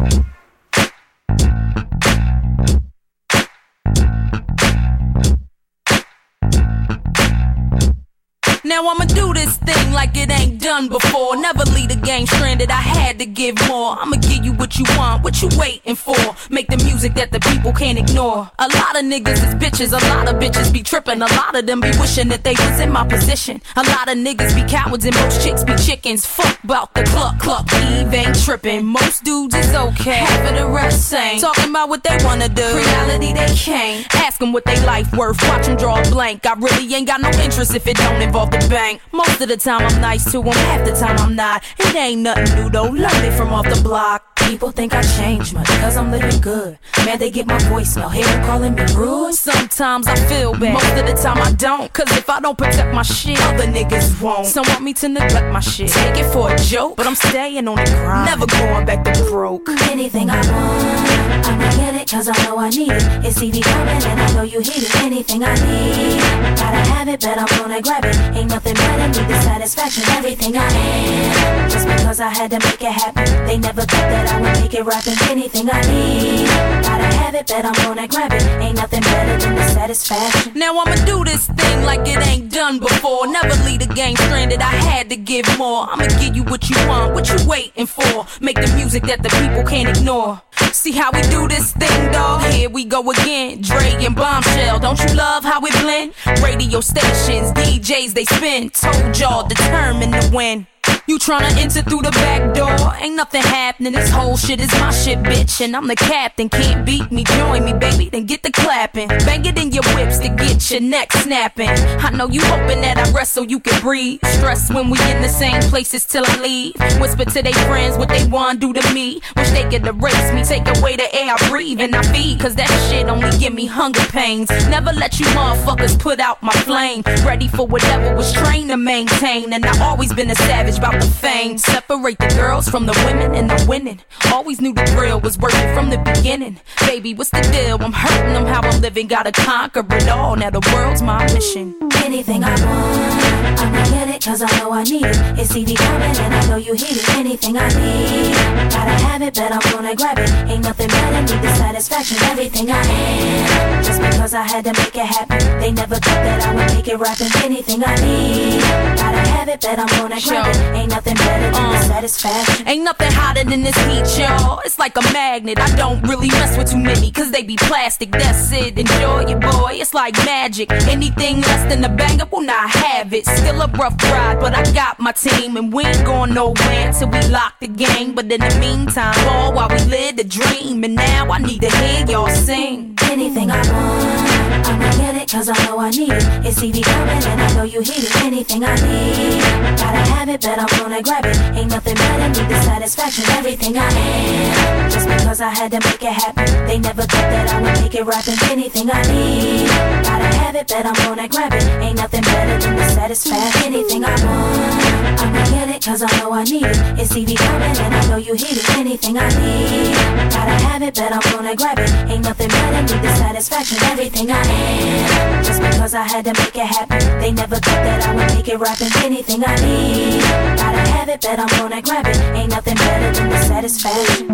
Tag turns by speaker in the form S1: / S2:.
S1: Now I'ma do this thing like it ain't done before. Never leave the game stranded, I had to give more. I'ma give you what you want, what you waiting for. Make the music that the people can't ignore. A lot of niggas is bitches, a lot of bitches be tripping. A lot of them be wishing that they was in my position. A lot of niggas be cowards and most chicks be chickens. Fuck about the cluck, Eve ain't tripping. Most dudes is okay, half of the rest ain't. Talking about what they wanna do, reality they can't. Ask them what they life worth, watch them draw a blank. I really ain't got no interest if it don't involve the bank. Most of the time I'm nice to them, half the time I'm not. It ain't nothing new though, learned it from off the block. People think I changed much cause I'm living good. Man, they get my voicemail, hear them calling me rude. Sometimes I feel bad, most of the time I don't. Cause if I don't protect my shit, other niggas won't. Some want me to neglect my shit, take it for a joke, but I'm staying on the grind, never going back to broke.
S2: Anything I want, I'ma get it cause I know I need it. It's TV coming and I know you hear it. Anything I need, gotta have it, but I'm gonna grab it. Ain't nothing better, need the satisfaction. Everything I am, just because I had to make it happen. They never thought that I would make it rapping. Anything I need, gotta have it, but I'm gonna grab it. Ain't nothing better than the satisfaction.
S1: Now I'ma do this thing like it ain't done before. Never leave the game stranded, I had to give more. I'ma give you what you want, what you waiting for. Make the music that the people can't ignore. See how we do this thing, dawg? Here we go again. Dre and Bombshell, don't you love how we blend? Radio stations, DJs, they spin. Told y'all, determined to win. You tryna enter through the back door, ain't nothing happening. This whole shit is my shit, bitch, and I'm the captain. Can't beat me, join me, baby, then get the clapping. Bang it in your whips to get your neck snapping. I know you hoping that I rest so you can breathe. Stress when we in the same places till I leave. Whisper to they friends what they want do to me. Wish they could erase me, take away the air I breathe and I feed. Cause that shit only give me hunger pains. Never let you motherfuckers put out my flame. Ready for whatever was trained to maintain. And I always been a savage about the fame. Separate the girls from the women and I'm winning. Always knew the drill was working from the beginning. Baby, what's the deal? I'm hurting them how I'm living. Gotta conquer it all. Now the world's my mission.
S2: Anything I want, I'ma get it cause I know I need it. It's TV coming and I know you hear it. Anything I need, gotta have it, but I'm gonna grab it. Ain't nothing better, need the satisfaction. Everything I am, just because I had to make it happen. They never thought that I would make it rapping. Anything I need, gotta have it, but I'm gonna grab it. Ain't nothing better than the satisfaction.
S1: Ain't nothing hotter than this heat, y'all. It's like a magnet. I don't really mess with too many cause they be plastic. That's it, enjoy it, boy. It's like magic. Anything less than a banger will not have it. Still a rough ride, but I got my team and we ain't going nowhere until we lock the game. But in the meantime, all while we live the dream. And now I need to hear y'all sing.
S2: Anything I want, I'ma get it cause I know I need it. It's TV coming and I know you hear it. Anything I need, gotta have it, but I'm gonna grab it. Ain't nothing better, need the satisfaction. Everything I am, just because I had to make it happen. They never thought that I would make it rapping. Anything I need, gotta have it, but I'm gonna grab it. Ain't nothing better than the satisfaction. Anything I want, I'ma get it cause I know I need it. It's TV coming and I know you hear it. Anything I need, gotta have it, but I'm gonna grab it. Ain't nothing better, need the satisfaction. Everything I am, just because I had to make it happen. They never thought that I would make it rapping. Anything I need, gotta have it, but I'm gonna grab it. Ain't nothing better than the satisfaction.